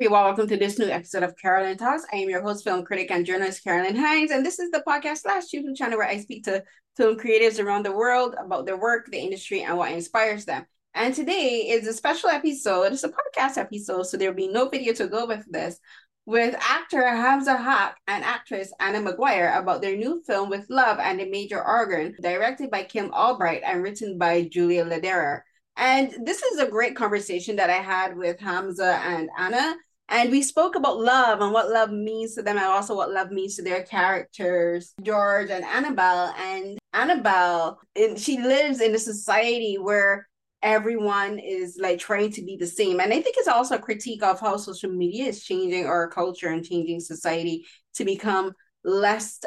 welcome to this new episode of Carolyn Talks. I am your host, film critic and journalist Carolyn Hines, and this is the podcast / YouTube channel where I speak to film creatives around the world about their work, the industry, and what inspires them. And today is a special episode. It's a podcast episode, so there'll be no video to go with this, with actor Hamza Haq and actress Anna Maguire about their new film With Love and a Major Organ, directed by Kim Albright and written by Julia Lederer. And this is a great conversation that I had with Hamza and Anna. And we spoke about love and what love means to them and also what love means to their characters, George and Annabelle. And Annabelle, she lives in a society where everyone is like trying to be the same. And I think it's also a critique of how social media is changing our culture and changing society to become less,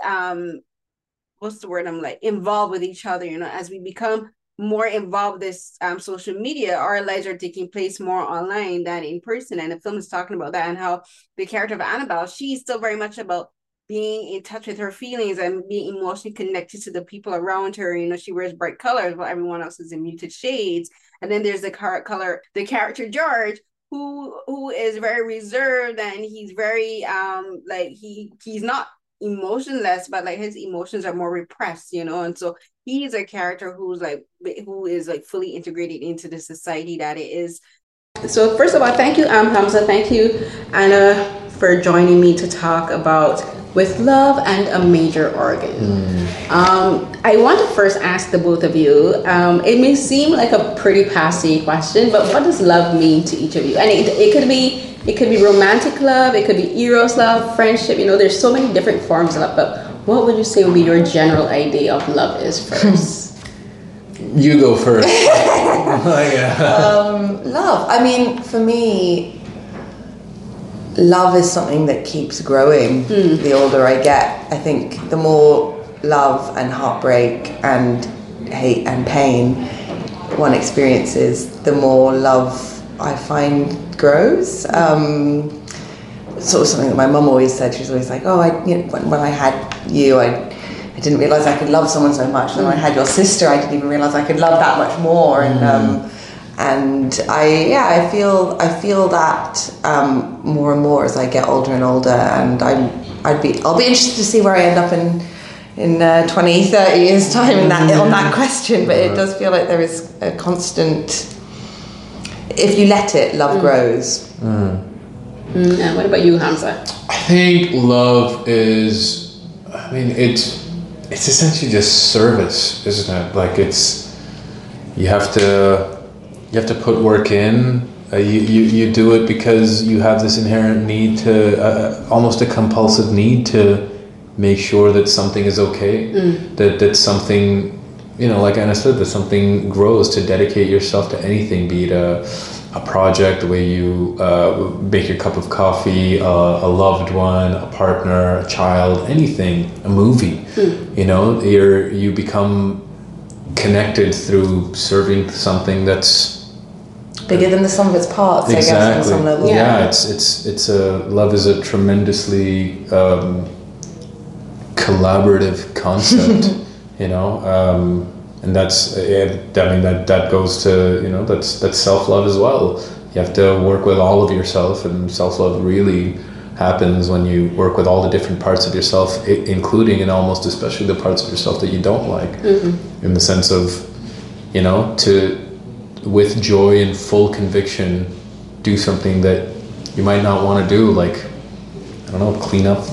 involved with each other, as we become more involved with this social media, our lives are taking place more online than in person. And the film is talking about that and how the character of Annabelle, she's still very much about being in touch with her feelings and being emotionally connected to the people around her. She wears bright colors while everyone else is in muted shades. And then there's the character George, who is very reserved, and he's very he's not emotionless, but like his emotions are more repressed, and so he's a character who is fully integrated into the society that it is. So first of all, thank you, Hamza. Thank you, Anna, for joining me to talk about With Love and a Major Organ. I want to first ask the both of you. It may seem like a pretty passé question, but what does love mean to each of you? And it could be romantic love, it could be eros love, friendship. There's so many different forms of love. But what would you say would be your general idea of love is first? You go first. Love. I mean, for me, love is something that keeps growing the older I get. I think the more love and heartbreak and hate and pain one experiences, the more love I find grows. Sort of something that my mum always said. She's always like, when I had you, I didn't realise I could love someone so much. And when I had your sister, I didn't even realise I could love that much more. And I feel that more and more as I get older and older. And I'll be interested to see where I end up in 20, 30 years time on that question. But it does feel like there is a constant. If you let it, love grows. And what about you, Hamza? I think love is, it's essentially just service, isn't it? Like you have to put work in. You do it because you have this inherent need to, almost a compulsive need to make sure that something is okay, that something, like Anna said, that something grows, to dedicate yourself to anything, be it a project, the way you make your cup of coffee, a loved one, a partner, a child, anything, a movie. You become connected through serving something that's bigger than the sum of its parts. Exactly. I guess on some level. Yeah, it's love is a tremendously collaborative concept. And that goes to, that's self-love as well. You have to work with all of yourself, and self-love really happens when you work with all the different parts of yourself, including and almost especially the parts of yourself that you don't like, in the sense of, to, with joy and full conviction, do something that you might not want to do, like, I don't know, clean up,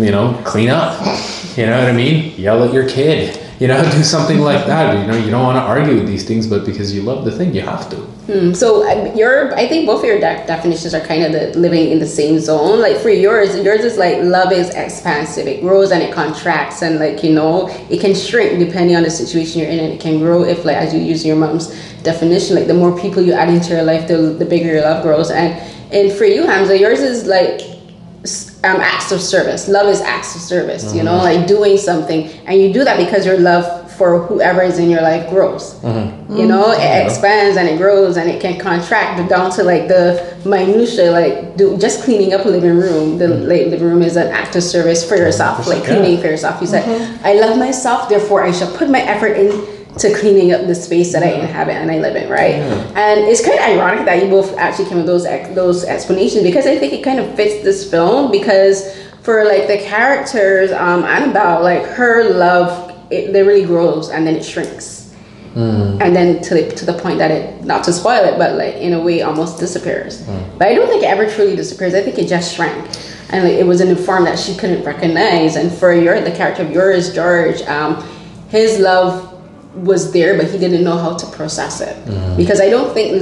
you know what I mean? Yell at your kid. Do something like that. You don't want to argue with these things, but because you love the thing, you have to. So I think both of your definitions are kind of living in the same zone. Like for yours is like love is expansive. It grows and it contracts, and it can shrink depending on the situation you're in, and it can grow if, like, as you use your mom's definition, like the more people you add into your life, the bigger your love grows. And for you, Hamza, yours is like acts of service. Love is acts of service, like doing something, and you do that because your love for whoever is in your life grows. It expands and it grows, and it can contract down to like the minutia, like just cleaning up a living room. The living room is an act of service for yourself, like cleaning for yourself. You said, I love myself, therefore I shall put my effort in to cleaning up the space that I inhabit and I live in, right? And it's kind of ironic that you both actually came with those explanations, because I think it kind of fits this film, because for like the characters, Annabelle, like her love, it literally grows and then it shrinks. And then to the point that it, not to spoil it, but like in a way almost disappears. But I don't think it ever truly disappears. I think it just shrank. And like, it was in a form that she couldn't recognize. And for the character of yours, George, his love was there, but he didn't know how to process it. Because I don't think in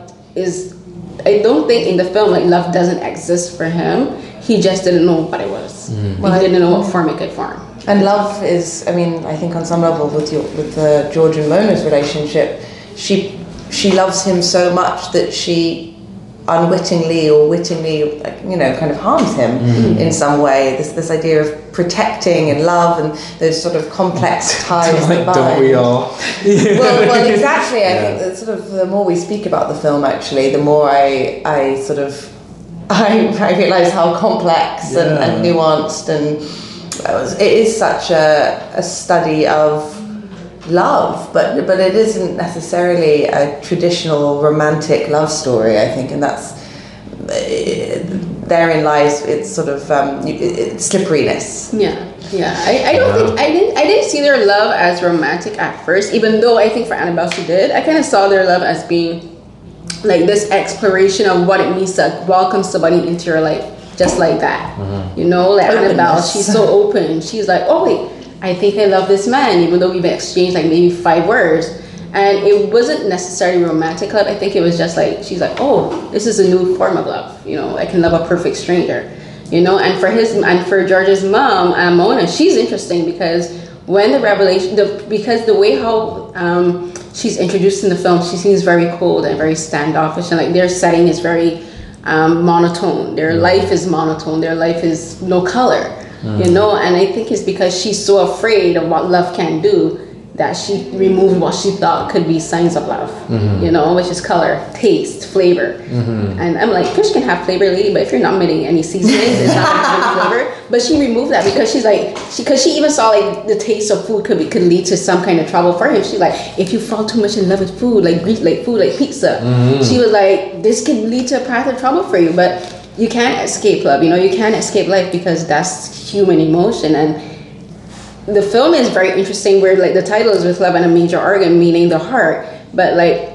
the film, like, love doesn't exist for him. He just didn't know what it was. Well, he didn't know what form it could form. And love is, I mean, I think on some level with George and Mona's relationship, she loves him so much that she unwittingly or wittingly, you know, kind of harms him in some way. This idea of protecting and love and those sort of complex ties. Don't we all? well, exactly. I think that sort of the more we speak about the film, actually, the more I realise how complex and nuanced, and it is such a study of love, but it isn't necessarily a traditional romantic love story, I think, and that's therein lies its sort of its slipperiness. I didn't see their love as romantic at first, even though I think for Annabelle she did. I kind of saw their love as being like this exploration of what it means to welcome somebody into your life just like that. You know, like Annabelle, she's so open. She's like, oh wait, I think I love this man, even though we've exchanged like maybe 5 words. And it wasn't necessarily romantic love. I think it was just like, she's like, oh, this is a new form of love. You know, I can love a perfect stranger. You know, and for George's mom, Mona, she's interesting because when the revelation, because the way how she's introduced in the film, she seems very cold and very standoffish, and like their setting is very monotone. Their life is monotone. Their life is no color. You know, and I think it's because she's so afraid of what love can do that she removed what she thought could be signs of love, you know, which is color, taste, flavor. And I'm like, fish can have flavor, lady, but if you're not omitting any seasonings, it's not going to have any flavor. But she removed that because she's like, because she even saw like the taste of food could lead to some kind of trouble for him. She's like, if you fall too much in love with food, like pizza, she was like, this could lead to a path of trouble for you. But you can't escape love, you know, you can't escape life because that's human emotion. And the film is very interesting where like the title is With Love and a Major Organ, meaning the heart, but like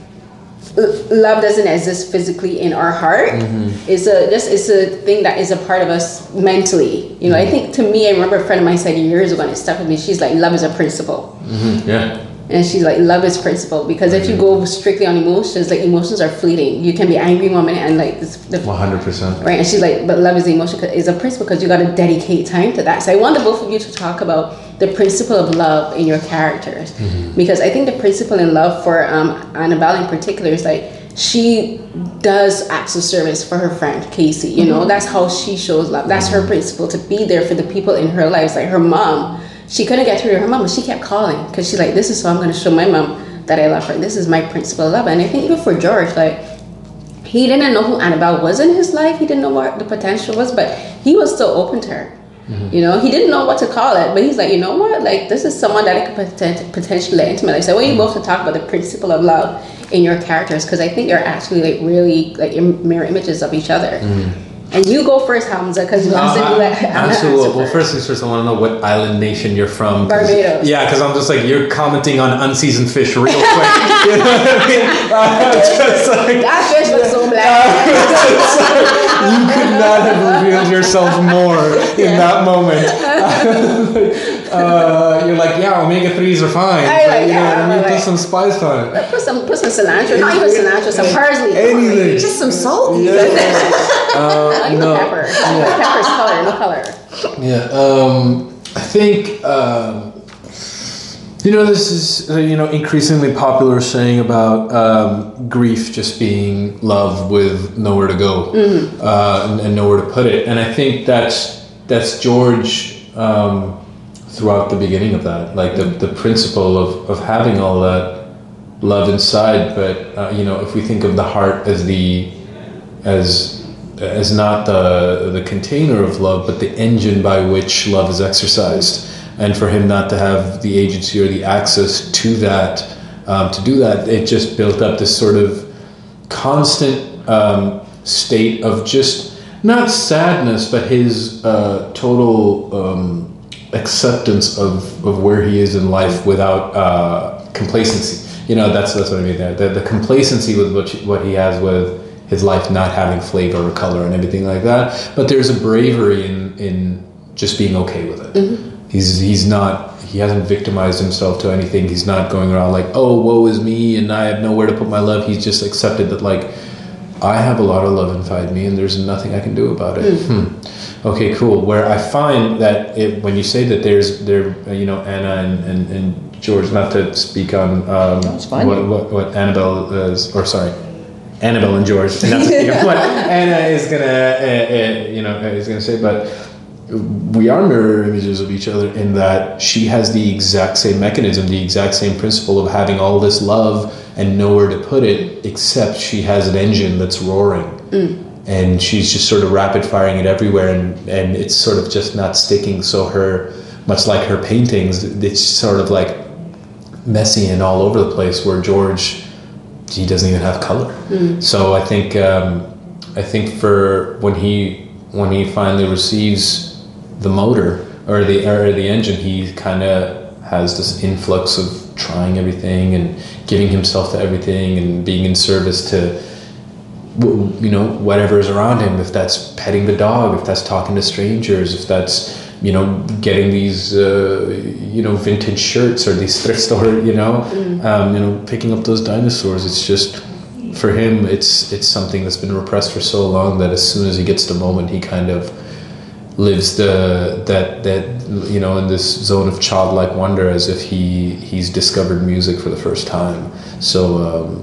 love doesn't exist physically in our heart. It's a thing that is a part of us mentally, you know. I think, to me, I remember a friend of mine said years ago, and it stuck with me, she's like, love is a principle. And she's like, love is principle, because if you go strictly on emotions, like emotions are fleeting. You can be angry one minute and like this, 100%. Right? And she's like, but love is the emotion, is a principle because you got to dedicate time to that. So I wanted both of you to talk about the principle of love in your characters, because I think the principle in love for Annabelle in particular is like, she does acts of service for her friend Casey. You know, that's how she shows love. That's her principle, to be there for the people in her lives, like her mom. She couldn't get through to her mom, but she kept calling because she's like, this is how I'm going to show my mom that I love her. This is my principle of love. And I think even for George, like, he didn't know who Annabelle was in his life. He didn't know what the potential was, but he was still open to her. You know, he didn't know what to call it, but he's like, you know what? Like, this is someone that I could potentially let into my life. So I want you both to talk about the principle of love in your characters, because I think they're actually like really like mirror images of each other. And you go first, Hamza, because absolutely. Well, first things first, I want to know what island nation you're from. Barbados. Yeah, because I'm just like, you're commenting on unseasoned fish real quick. You know what I mean? Just like, that fish was so black. You could not have revealed yourself more in that moment. You're like, yeah, omega-3s are fine. You know what I mean? Put some spice on it. Put some cilantro. Not even cilantro, some parsley. Anything. Just some salt. No pepper. Pepper's color, no color. Yeah. I think you know, this is increasingly popular saying about grief just being love with nowhere to go and nowhere to put it, and I think that's George throughout the beginning of that, like the principle of having all that love inside, but if we think of the heart as not the container of love, but the engine by which love is exercised. and for him not to have the agency or the access to that, to do that, it just built up this sort of constant state of just not sadness, but his total acceptance of where he is in life without complacency. You know, that's what I mean there. The complacency with what he has with his life not having flavor or color and everything like that. But there's a bravery in just being okay with it. Mm-hmm. He hasn't victimized himself to anything. He's not going around like, oh, woe is me, and I have nowhere to put my love. He's just accepted that, like, I have a lot of love inside me, and there's nothing I can do about it. Okay, cool. Where I find that when you say that Anna and George, not to speak on what Annabelle is, or sorry, Annabelle and George, not to speak on what Anna is gonna say, but we are mirror images of each other in that she has the exact same mechanism, the exact same principle of having all this love and nowhere to put it, except she has an engine that's roaring. And she's just sort of rapid firing it everywhere, and it's sort of just not sticking. So much like her paintings, it's sort of like messy and all over the place, where George, he doesn't even have color. So I think for when he finally receives the motor or the engine, he kind of has this influx of trying everything and giving himself to everything and being in service to whatever is around him. If that's petting the dog, if that's talking to strangers, if that's getting these vintage shirts or these thrift store, picking up those dinosaurs. It's just, for him, it's something that's been repressed for so long that as soon as he gets the moment, he kind of lives that in this zone of childlike wonder, as if he's discovered music for the first time. So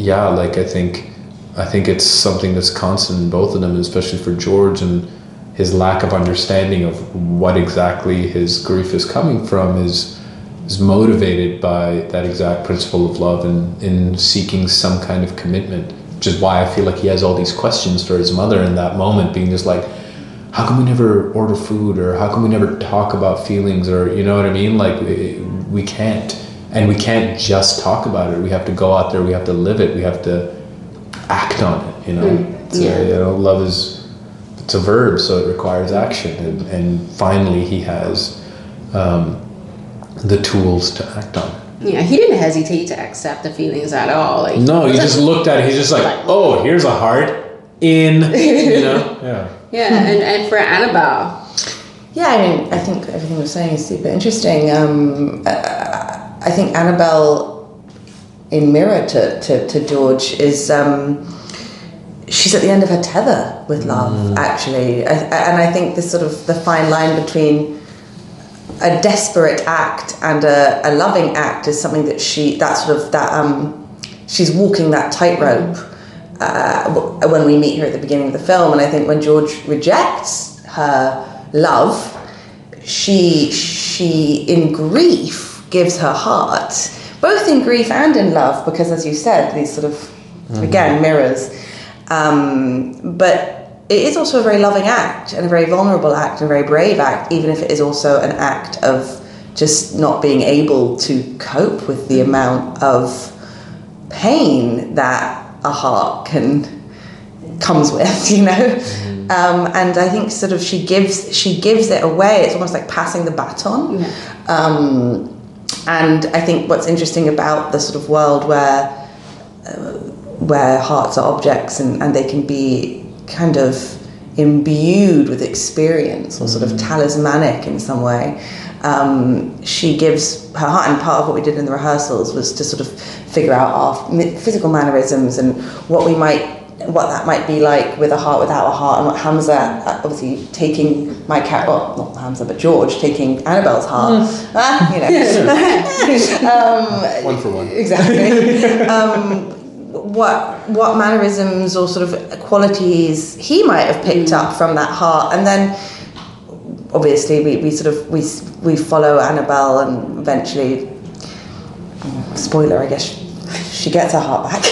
I think it's something that's constant in both of them, especially for George, and his lack of understanding of what exactly his grief is coming from is motivated by that exact principle of love and in seeking some kind of commitment, which is why I feel like he has all these questions for his mother in that moment, being just like, how come we never order food, or how come we never talk about feelings, or you know what I mean? Like, we can't, and we can't just talk about it. We have to go out there, we have to live it, we have to act on it, love it's a verb, so it requires action, and finally he has the tools to act on it. Yeah, he didn't hesitate to accept the feelings at all. Like, no, he just looked at it, he's just like, oh, here's a heart in, and for Annabelle, I think everything we're saying is super interesting. I think Annabelle, in mirror to George, is she's at the end of her tether with love, actually. And I think this sort of the fine line between a desperate act and a loving act is something that she's walking that tightrope when we meet her at the beginning of the film. And I think when George rejects her love, she in grief gives her heart, both in grief and in love, because as you said, these sort of again mirrors. But it is also a very loving act, and a very vulnerable act, and a very brave act, even if it is also an act of just not being able to cope with the amount of pain that a heart comes with, and I think sort of she gives it away. It's almost like passing the baton. And I think what's interesting about the sort of world where hearts are objects and they can be kind of imbued with experience or sort of talismanic in some way. She gives her heart, and part of what we did in the rehearsals was to sort of figure out our physical mannerisms and what that might be like with a heart, without a heart, and what Hamza, obviously taking my cat, well, not Hamza, but George taking Annabelle's heart. One for one. Exactly. What mannerisms or sort of qualities he might have picked up from that heart, and then obviously we follow Annabelle, and eventually, spoiler, I guess, she gets her heart back.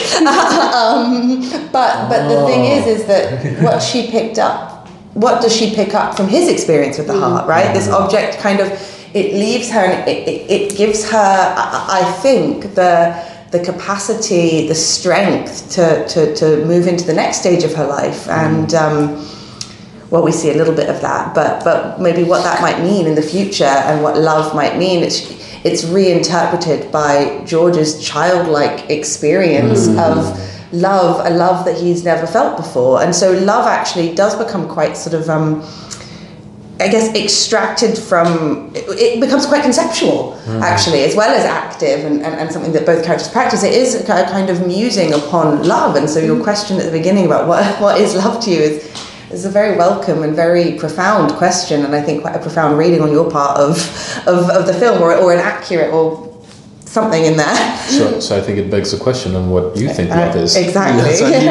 But the thing is that what she picked up, what does she pick up from his experience with the heart, right? This object kind of it leaves her, and it gives her, I think, the capacity, the strength to move into the next stage of her life. And well, we see a little bit of that, but maybe what that might mean in the future and what love might mean, it's reinterpreted by George's childlike experience of love, a love that he's never felt before. And so love actually does become quite sort of I guess extracted from, it becomes quite conceptual actually, as well as active and something that both characters practice. It is a kind of musing upon love. And so your question at the beginning about what is love to you is a very welcome and very profound question, and I think quite a profound reading on your part of the film, or an accurate or something in there. So I think it begs the question on what you think love is. Exactly.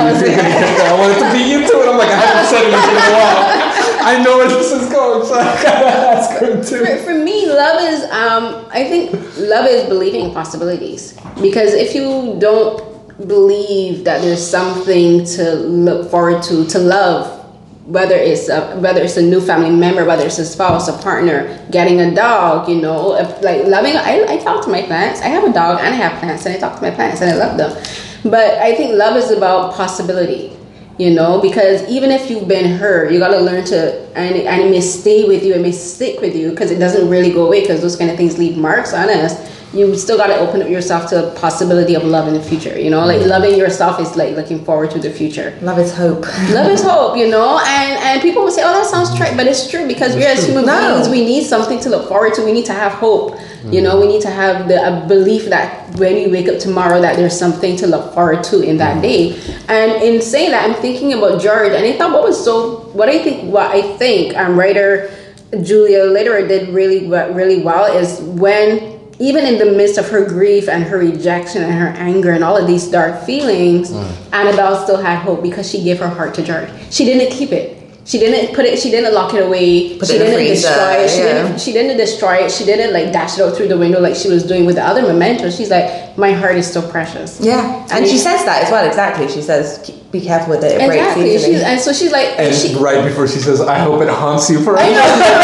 I wanted to beat you to it. I'm like, I haven't said anything in a while. I know where this is going, so I gotta ask her too. For me, love is, I think love is believing in possibilities. Because if you don't believe that there's something to look forward to love, whether it's a new family member, whether it's a spouse, a partner, getting a dog, like loving. I talk to my plants. I have a dog and I have plants, and I talk to my plants and I love them. But I think love is about possibility, because even if you've been hurt, you got to learn to, and it may stay with you, it may stick with you, because it doesn't really go away, because those kind of things leave marks on us. You still got to open up yourself to the possibility of love in the future, like loving yourself is like looking forward to the future. Love is hope. Love is hope, and people will say, oh, that sounds trite, but it's true, because we as human beings, we need something to look forward to. We need to have hope, we need to have a belief that when we wake up tomorrow that there's something to look forward to in that day. And in saying that, I'm thinking about George, and I thought what I think writer Julia Lederer did really well is when, even in the midst of her grief and her rejection and her anger and all of these dark feelings, Annabelle still had hope, because she gave her heart to George. She didn't keep it. She didn't put it. She didn't lock it away. She didn't destroy it. She didn't destroy it. She didn't like dash it out through the window like she was doing with the other mementos. She's like, my heart is still precious. Yeah, and she says that as well. Exactly. She says, be careful with it. It breaks easily. And so she's like, right before she says, I hope it haunts you forever. I know.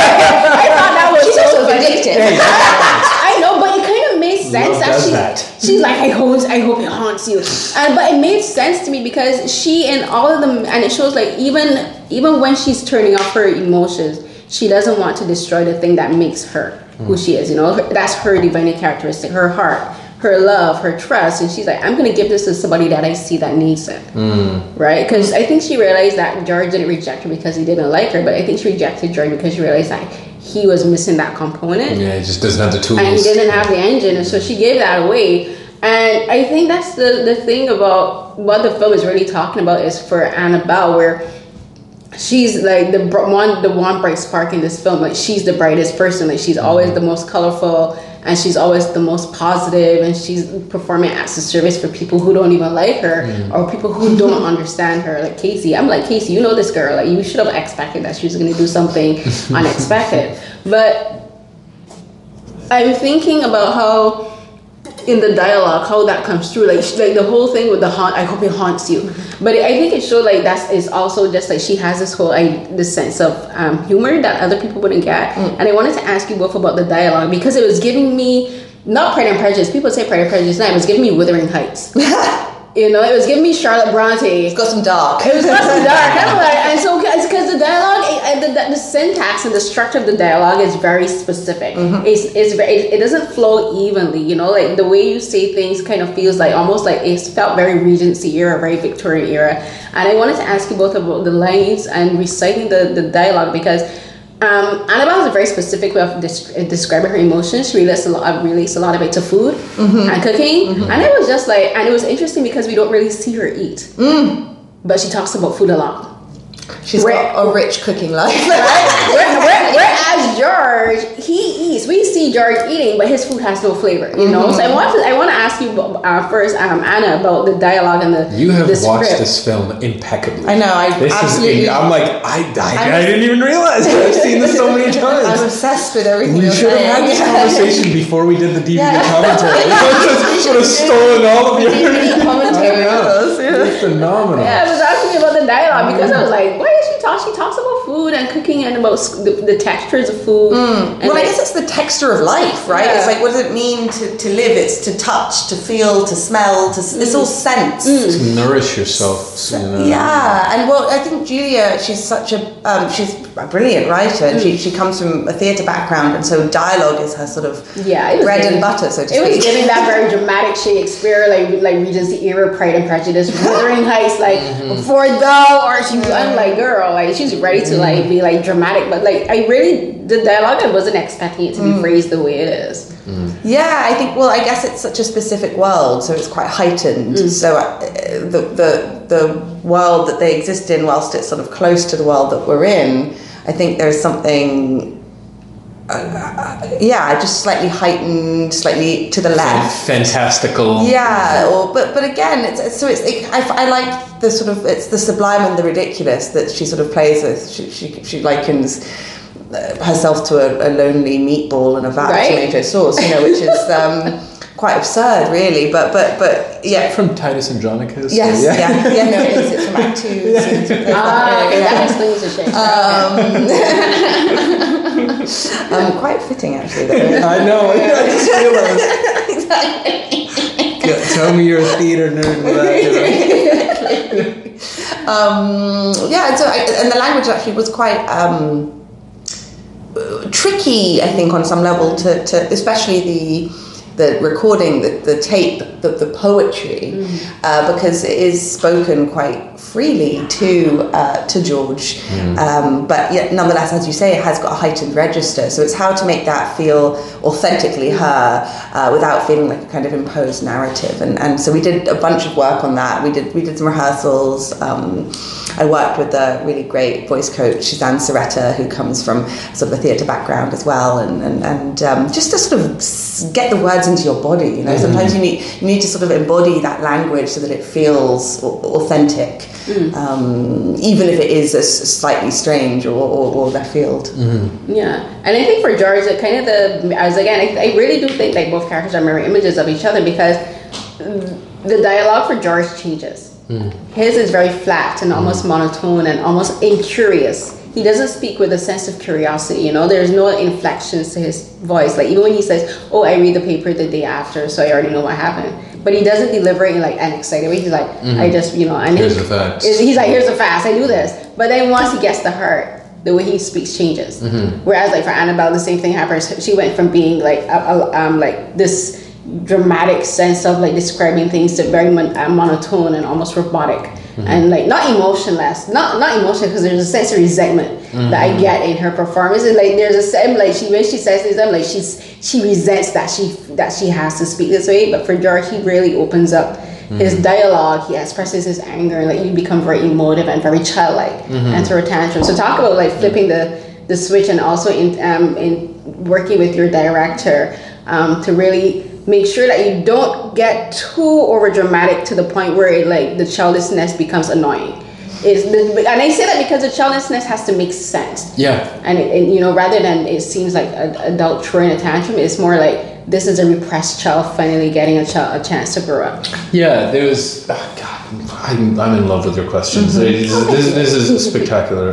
I thought that was so addictive. I know, but it kind of made sense. She's like, I hope it haunts you. But it made sense to me, because she and all of them, and it shows like even when she's turning off her emotions, she doesn't want to destroy the thing that makes her who she is. That's her divine characteristic, her heart, her love, her trust. And she's like, I'm going to give this to somebody that I see that needs it. Right? Because I think she realized that George didn't reject her because he didn't like her, but I think she rejected George because she realized that he was missing that component. Yeah, he just doesn't have the tools. And he didn't have the engine, and so she gave that away. And I think that's the thing about what the film is really talking about is for Annabelle, where she's like the one bright spark in this film. Like, she's the brightest person. Like, she's always the most colorful, and she's always the most positive, and she's performing acts of service for people who don't even like her or people who don't understand her. Like Casey, I'm like, Casey, you know this girl. Like, you should have expected that she was going to do something unexpected. But I'm thinking about how in the dialogue, how that comes through, like the whole thing with the haunt, I hope it haunts you. But I think it showed like that is also just like she has this whole this sense of humor that other people wouldn't get. And I wanted to ask you both about the dialogue, because it was giving me not Pride and Prejudice. People say Pride and Prejudice now. It was giving me Wuthering Heights. It was giving me Charlotte Bronte. It's got some dark. It was got some dark. And so it's because the dialogue, the syntax and the structure of the dialogue is very specific. It doesn't flow evenly. Like the way you say things kind of feels like almost like it felt very Regency era, very Victorian era. And I wanted to ask you both about the lines and reciting the dialogue, because Annabelle has a very specific way of describing her emotions. She relates a lot of it to food and cooking. And it was just like, and it was interesting because we don't really see her eat. But she talks about food a lot. She's got a rich cooking life. Whereas George, he eats. We see George eating, but his food has no flavor, So I want to ask you first, Anna, about the dialogue and the You have the watched script. this film impeccably. I know, absolutely. I'm like, I didn't even realize it. I've seen this so many times. I'm obsessed with everything. We should have had this conversation before we did the DVD commentary. Just sort of stolen all of your DVD commentary with us. It's phenomenal. Yeah, I was asking you about the dialogue because I was like, why is she talks about food and cooking and about the textures of food. Well, I guess it's the texture of life, right? It's like, what does it mean to live? It's to touch, to feel, to smell, it's all sense. To nourish yourself. Yeah, and well, I think Julia, she's she's a brilliant writer, and she comes from a theatre background, and so dialogue is her sort of bread and butter, so to speak. It was giving that very dramatic Shakespeare, like Regency era, Pride and Prejudice, Wuthering Heights, like for thou art you. I'm like, girl, like she's ready to like be like dramatic, but like the dialogue, I wasn't expecting it to be phrased the way it is. Yeah, I think. Well, I guess it's such a specific world, so it's quite heightened. So the world that they exist in, whilst it's sort of close to the world that we're in, I think there's something. Just slightly heightened, slightly to the left, fantastical. Yeah, but again, I like the sort of, it's the sublime and the ridiculous that she sort of plays with. She likens herself to a lonely meatball in a vat of tomato sauce, which is quite absurd, really. But yeah, from Titus Andronicus. Yes, no, it's from Act 2. That explains the shit. Quite fitting, actually. Though. I know. I just realized. Exactly. Tell me you're a theater nerd. And the language actually was quite tricky, I think, on some level, to especially the recording, the tape, the poetry, because it is spoken quite freely to George, but yet nonetheless, as you say, it has got a heightened register. So it's how to make that feel authentically her, without feeling like a kind of imposed narrative. And so we did a bunch of work on that. We did some rehearsals. I worked with a really great voice coach, Suzanne Soretta, who comes from sort of a theatre background as well, and just to sort of get the words into your body. Sometimes you need to sort of embody that language so that it feels authentic, even if it is slightly strange or left field. Yeah, and I think for George, I really do think like both characters are mirror images of each other, because the dialogue for George changes. His is very flat and almost monotone and almost incurious. He doesn't speak with a sense of curiosity, there's no inflections to his voice. Like even when he says, oh, I read the paper the day after, so I already know what happened. But he doesn't deliver it in like an excited way. He's like, I just, and here's the facts. He's like, here's the facts, I do this. But then once he gets to heart, the way he speaks changes. Whereas like for Annabelle, the same thing happens. She went from being like like this dramatic sense of like describing things to very monotone and almost robotic, and like not emotionless, not emotional, because there's a sense of resentment that I get in her performance. And like there's a sense like when she says things, I'm like she resents that she has to speak this way. But for George, he really opens up his dialogue. He expresses his anger, and like you become very emotive and very childlike and throw a tantrum. So talk about like flipping the switch, and also in working with your director to really make sure that you don't get too over dramatic to the point where the childishness becomes annoying. And I say that because the childishness has to make sense. Yeah. And rather than it seems like an adult throwing a tantrum, it's more like this is a repressed child finally getting a chance to grow up. Yeah, there was. I'm in love with your questions. This is spectacular.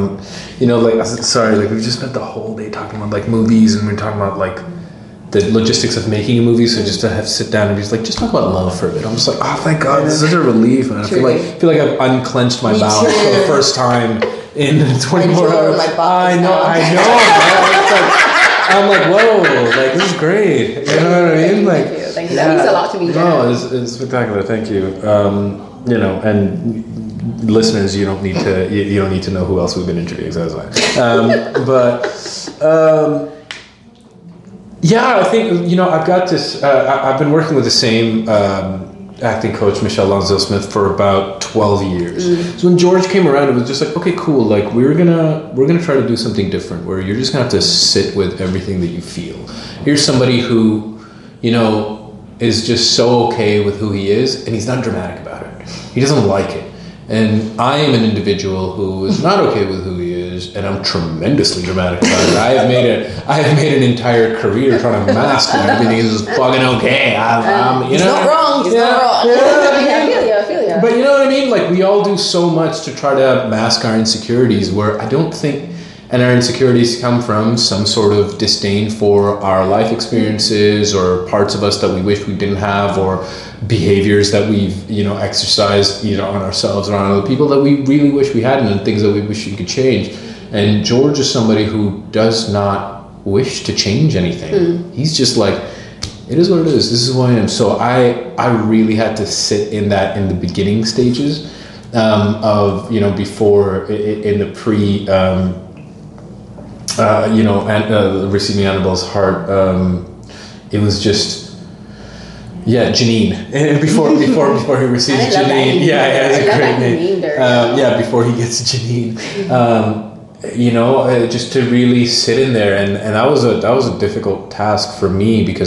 We've just spent the whole day talking about like movies, and we're talking about like the logistics of making a movie. So just to have to sit down and just talk about love for a bit. I'm just like, oh, thank God, this is such a relief, man. I feel like I've unclenched my bowels for the first time in 24 hours. I know. I'm like, whoa, like this is great. You know what I mean? Like, thank you. That means a lot to me. No, it's spectacular. Thank you. And listeners, you don't need to know who else we've been interviewing. So that's fine. Yeah, I think, I've got this, I've been working with the same acting coach, Michelle Lonzo-Smith, for about 12 years. So when George came around, it was just like, okay, cool, like we're gonna try to do something different, where you're just gonna have to sit with everything that you feel. Here's somebody who, is just so okay with who he is, and he's not dramatic about it. He doesn't like it. And I am an individual who is not okay with who he is, and I'm tremendously dramatic about it. I have made an entire career trying to mask when everything is just fucking okay. He's not wrong. He's not wrong. I feel you. I feel you. But you know what I mean? Like, we all do so much to try to mask our insecurities, where I don't think, and our insecurities come from some sort of disdain for our life experiences or parts of us that we wish we didn't have, or behaviors that we've, exercised, on ourselves or on other people that we really wish we hadn't, and things that we wish we could change. And George is somebody who does not wish to change anything. He's just like, it is what it is. This is who I am. So I really had to sit in that in the beginning stages of, before in the pre, receiving Annabelle's heart. It was just, Janine. before he receives Janine. It's a great name. Before he gets Janine. Just to really sit in there, and that was a difficult task for me, because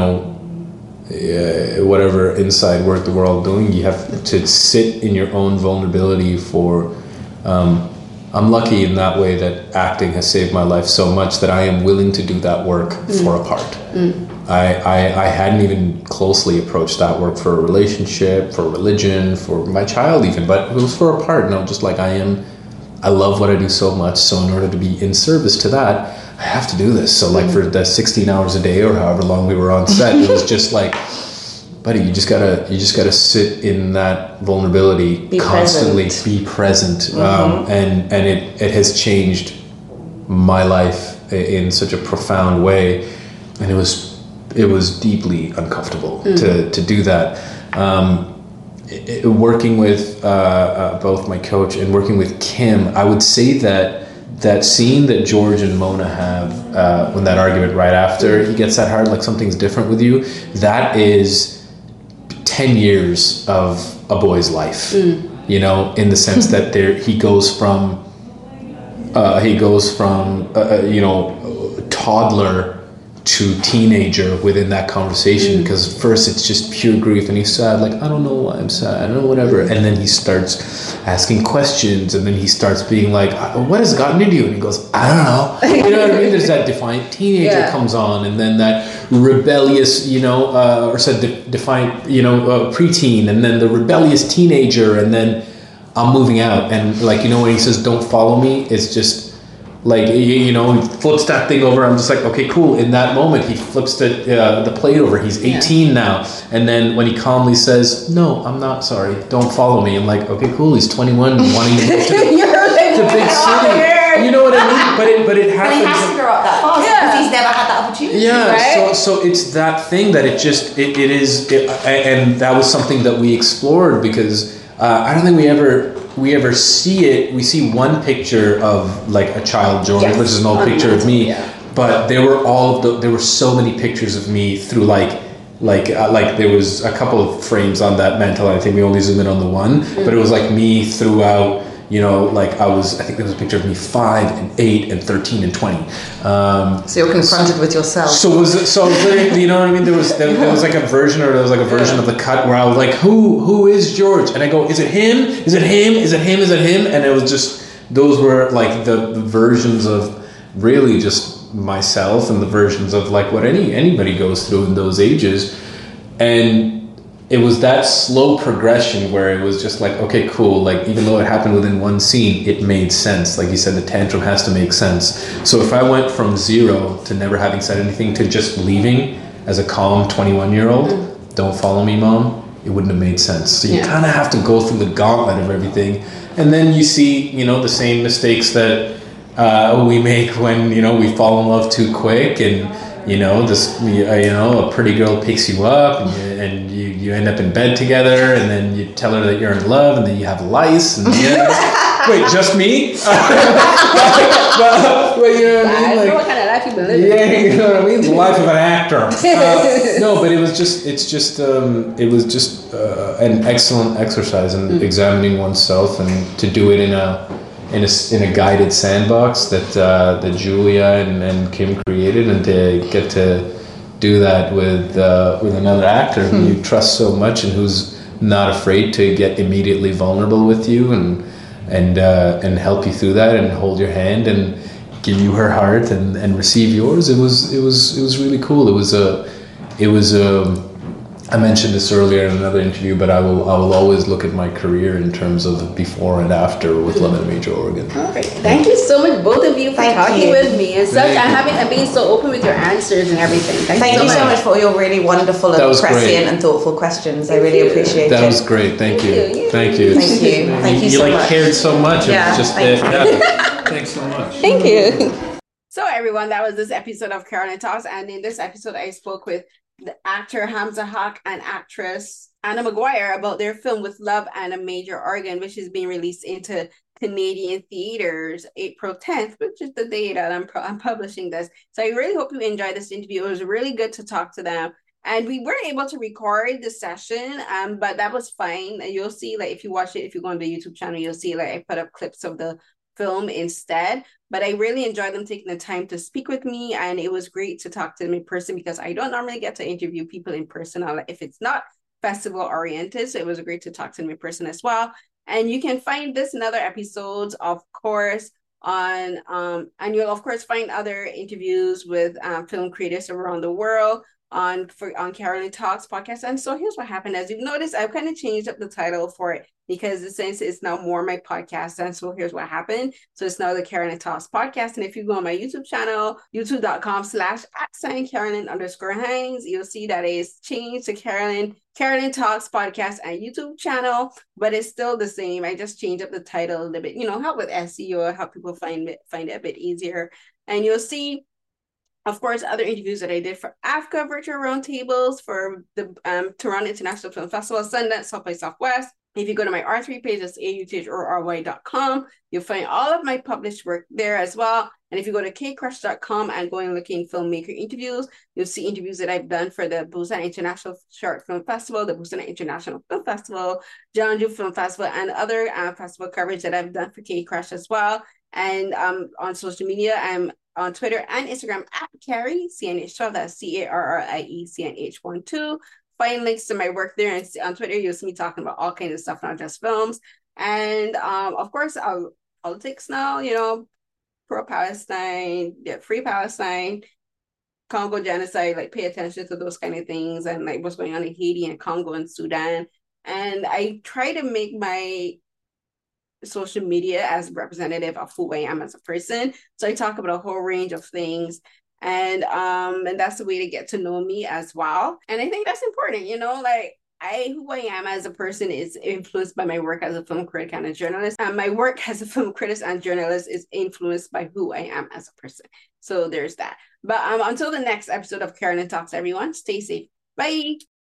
whatever inside work that we're all doing, you have to sit in your own vulnerability for. I'm lucky in that way that acting has saved my life so much that I am willing to do that work for a part. I hadn't even closely approached that work for a relationship, for religion, for my child even, but it was for a part, and I'm just like, I love what I do so much, so in order to be in service to that, I have to do this. So like for the 16 hours a day or however long we were on set, it was just like, buddy, you just gotta sit in that vulnerability, constantly be present. And it has changed my life in such a profound way, and it was deeply uncomfortable to do that. Working with both my coach and working with Kim, I would say that scene that George and Mona have when that argument right after he gets that hard, like something's different with you, that is 10 years of a boy's life, in the sense that he goes from toddler to teenager within that conversation, because first it's just pure grief and he's sad, like, I don't know why I'm sad, I don't know, whatever, and then he starts asking questions, and then he starts being like, what has gotten into you? And he goes, I don't know. You know what I mean? There's that defiant teenager comes on, and then that rebellious, defiant, preteen, and then the rebellious teenager, and then I'm moving out, and like, when he says don't follow me, it's just like, he flips that thing over. I'm just like, okay, cool. In that moment, he flips the plate over. He's 18 now. And then when he calmly says, no, I'm not sorry, don't follow me, I'm like, okay, cool. He's 21 and wanting to move to the big city. You know what I mean? But it happens. But he has to grow up that fast because he's never had that opportunity. Yeah, right? so it's that thing that it is, and that was something that we explored, because I don't think we ever see it. We see one picture of like a child George, which is an old picture of me, but there were so many pictures of me through like there was a couple of frames on that mantle. I think we only zoomed in on the one, but it was like me throughout. I think there was a picture of me 5 and 8 and 13 and 20. So you're confronted with yourself. So literally, you know what I mean? There was like a version, or there was like a version of the cut where I was like, who is George? And I go, is it him? Is it him? Is it him? Is it him? And it was just, those were like the versions of really just myself, and the versions of like what anybody goes through in those ages. And it was that slow progression where it was just like, okay, cool. Like, even though it happened within one scene, it made sense. Like you said, the tantrum has to make sense. So if I went from 0 to never having said anything to just leaving as a calm 21-year-old, don't follow me, mom, it wouldn't have made sense. So you kind of have to go through the gauntlet of everything. And then you see, the same mistakes that we make when, we fall in love too quick, and, a pretty girl picks you up, and you end up in bed together, and then you tell her that you're in love, and then you have lice, and wait, just me? but you know what I mean? Like, what kind of life you've been living? Yeah, you know what I mean? The life of an actor. No, but it was just an excellent exercise in examining oneself, and to do it in a guided sandbox that Julia and Kim created, and to get to do that with another actor who you trust so much, and who's not afraid to get immediately vulnerable with you, and help you through that, and hold your hand, and give you her heart, and receive yours. It was really cool. It was I mentioned this earlier in another interview, but I will always look at my career in terms of before and after with Love in a Major Organ. All right. Thank you so much, both of you, for talking with me and such, and being so open with your answers and everything. Thank you so much for all your really wonderful and prescient and thoughtful questions. I really appreciate it. That was great. Thank you. Thank you. Thank you. Thank you so much. You cared so much. Yeah. Just thanks so much. Thank you. So everyone, that was this episode of Carolyn Talks, and in this episode I spoke with the actor Hamza Haq and actress Anna Maguire about their film With Love and a Major Organ, which is being released into Canadian theaters April 10th, which is the day that I'm publishing this. So I really hope you enjoyed this interview. It was really good to talk to them. And we weren't able to record the session, but that was fine. And you'll see, like, if you watch it, if you go on the YouTube channel, you'll see, like, I put up clips of the film instead. But I really enjoyed them taking the time to speak with me, and it was great to talk to them in person because I don't normally get to interview people in person if it's not festival oriented. So it was great to talk to them in person as well. And you can find this and other episodes, of course, on and you'll of course find other interviews with film creators around the world on Carolyn Talks podcast. And so here's what happened. As you've noticed, I've kind of changed up the title for it because since it's now more my podcast. And so here's what happened. So it's now the Carolyn Talks podcast. And if you go on my YouTube channel, youtube.com/@Carolyn_Hines, you'll see that it's changed to Carolyn Talks podcast and YouTube channel, but it's still the same. I just changed up the title a little bit, help with SEO, help people find it a bit easier. And you'll see, of course, other interviews that I did for AFCA virtual roundtables, for the Toronto International Film Festival, Sundance, South by Southwest. If you go to my R3 page, that's authorory.com, you'll find all of my published work there as well. And if you go to kcrush.com and go and looking filmmaker interviews, you'll see interviews that I've done for the Busan International Short Film Festival, the Busan International Film Festival, Jeonju Film Festival, and other festival coverage that I've done for K-Crush as well. And on social media, I'm on Twitter and Instagram at Carrie CNH12. That's CARRIECNH12. Find links to my work there, and on Twitter you'll see me talking about all kinds of stuff, not just films. And of course, politics now. Pro-Palestine, free Palestine, Congo genocide. Like, pay attention to those kind of things, and like what's going on in Haiti and Congo and Sudan. And I try to make my social media as representative of who I am as a person. So I talk about a whole range of things, and that's the way to get to know me as well. And I think that's important, like, who I am as a person is influenced by my work as a film critic and a journalist. And my work as a film critic and journalist is influenced by who I am as a person. So there's that. But until the next episode of Carolyn Talks, everyone, stay safe. Bye.